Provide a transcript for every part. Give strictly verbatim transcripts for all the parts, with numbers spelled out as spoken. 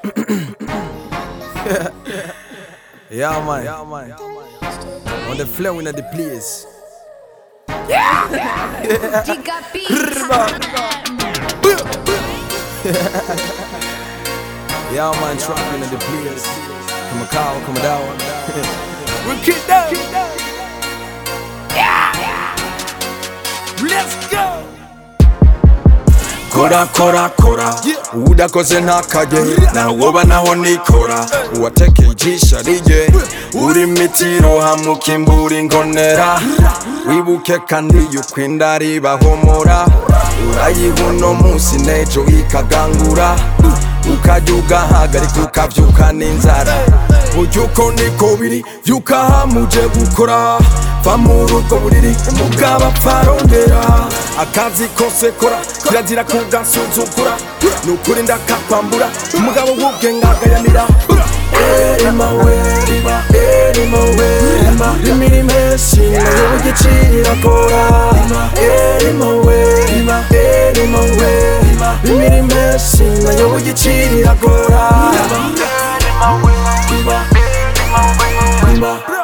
Yeah, man. Yeah, man. On the flow in the place. Giga Yeah, man, trapping in the place. Come on, cow, come down. We'll keep down. Let's go. Kora kora kora udakoze ntakaye nawoba naho nikora uwateke ijisho riye uri mitiro hamukimbura ingonera wibuke kandi yukwinda ribahomora urayiha uno munsi nejo ikagangura ukajya ugahagarika ukavyuka n'inzara burya uko niko biri vyuka hamuje gukora va muri ubwo buriri umugabo apfa arondera akazi kose kora kirazira kugasuzugura nukuri ndakakwambura umugabo w'ubwenge agayanira erima we erima we imirimo yose nayo igiciro irakora erima we erima we imirimo yose nayo igiciro irakora erima we erima we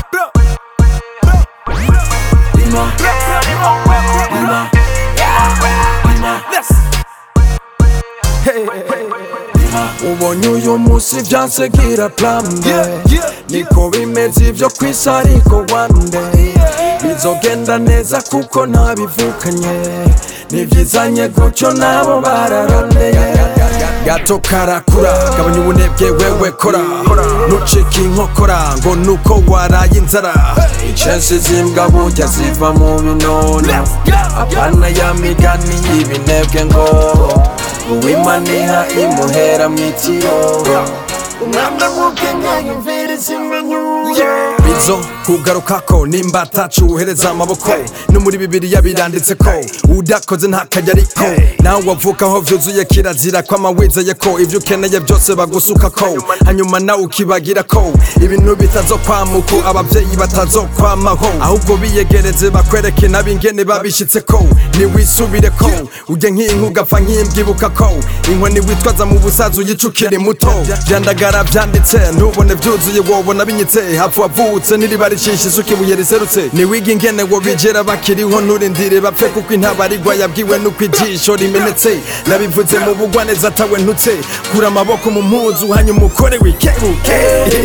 ubonye uyu munsi vyanse gira plan B niko bimeze ivyo kwisi ariko one day bizogenda neza kuko ntabivukanye nivyizanye gutyo nabo bararondeye gato karakura gabanya ubunebwe wewe kora nucika inkokora ngo nuko waraye inzara icensi zimbwa burya ziva mu binono apana ya migani y'ibinebwe ngo uwimaniha imuhera mwitiro umwanda w'ubwenge yumvira izimenyuye bizo kugarukako nimba atacu uhereza amaboko no muri Bibiliya biranditse ko udakoze ntakajya ariko nawe wavukaho vyuzuye kirazira ko amawizeye ko ivyo ukeneye byose bagusuka ko hanyuma nawe ukibagira ko ibintu bitazokwamuko abavyeyi batazokwamaho ahubwo biyegereze bakwereke nabingene babishitse ko niwisubire ko ujye nk'inka ugapfa nk'imbwibuka ko inkoni witwaza mu busaza uyicukire muto vyandagara vyanditse ntubone vyuzuye wobona binyitse hapfu wavutse niriba ricisha isuka ibuye riserutse niwiga ingene wo bigera bakiriho nturindire bapfe kuko intabarigwa yabwiwe nuko ijisho rimenetse nabivuze mu bugwaneza atawe ntutse kura amaboko mu mpuzu hanyuma ukore wikebuke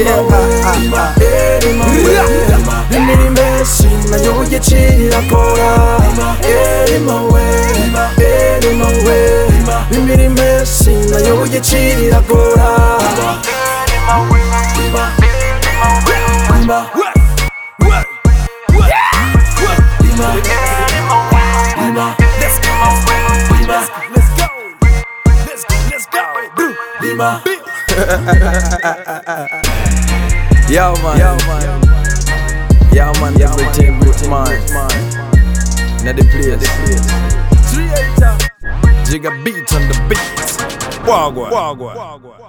imirimo yose nayo igiciro irakora erima we erima we imirimo yose nayo igiciro irakora erima we Yo, man. Yo, man. Yo, man. Everything with mine. Now the place. Giga beat on the beat. Wagwan. Wagwan.